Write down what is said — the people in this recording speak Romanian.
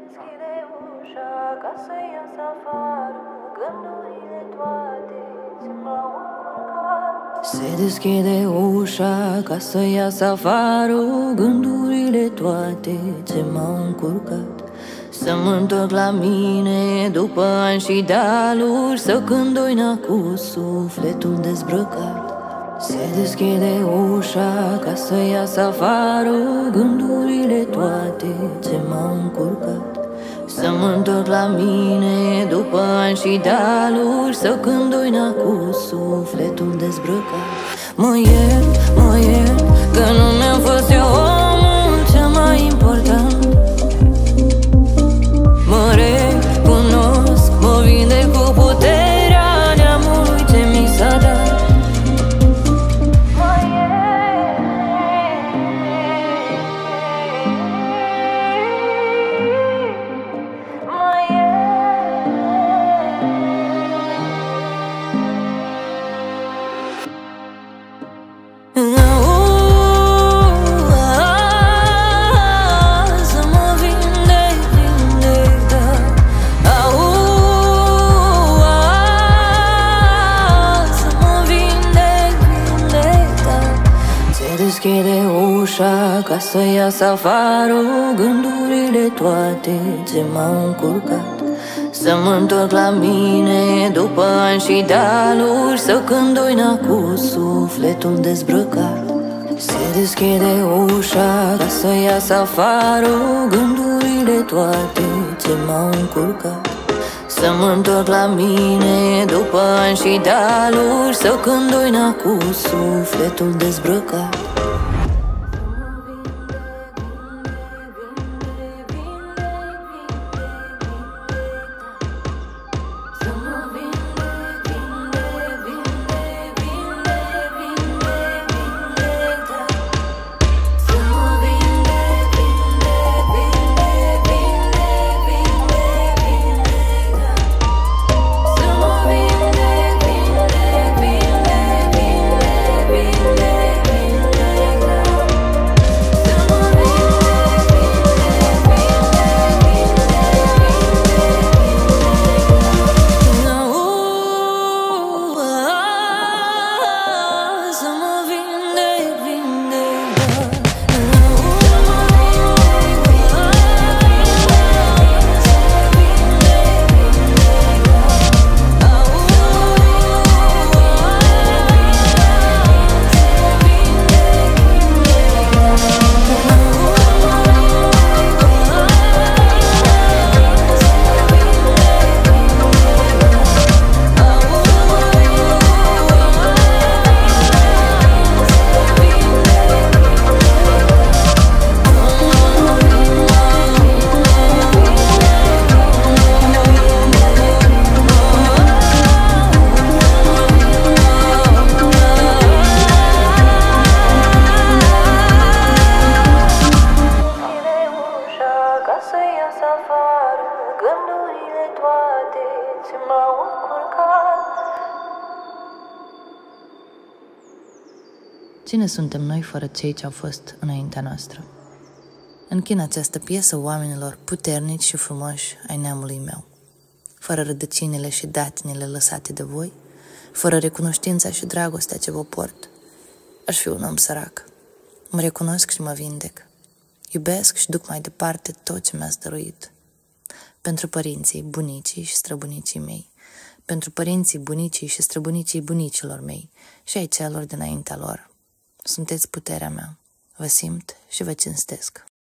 deschide ușa ca să ies afară, gândurile toate ce m-au încurcat. Se deschide ușa ca să ies afară, gândurile toate ce m-au încurcat. Să mă întorc la mine după ani și dealuri, să cândoina cu sufletul dezbrăcat. Se deschide ușa ca să ies afară, gândurile toate ce m-au încurcat. Să mă întorc la mine după ani și dealuri, să cândoina cu sufletul dezbrăcat. Mă iert, că nu mi-am fost eu omul cel mai important. Mă recunosc, mă vindec cu puterea neamului ce mi s-a dat. Deschide ușa ca să ies afară, gândurile toate ce m-au încurcat. Să mă întorc la mine după ani și dealuri, să cândoina cu sufletul dezbrăcat. Se deschide ușa ca să ies afară, gândurile toate ce m-au încurcat. Să mă întorc la mine după ani și dealuri, să cândoina cu sufletul dezbrăcat. Gândurile toate ce m-au încurcat. Cine suntem noi fără cei ce au fost înaintea noastră? Închin această piesă oamenilor puternici și frumoși ai neamului meu, fără rădăcinile și datinile lăsate de voi, fără recunoștința și dragostea ce vă port. Aș fi un om sărac. Mă recunosc și mă vindec. Iubesc și duc mai departe tot ce mi-a stăruit. Pentru părinții, bunicii și străbunicii mei, pentru părinții, bunicii și străbunicii bunicilor mei și ai celor dinaintea lor. Sunteți puterea mea, vă simt și vă cinstesc.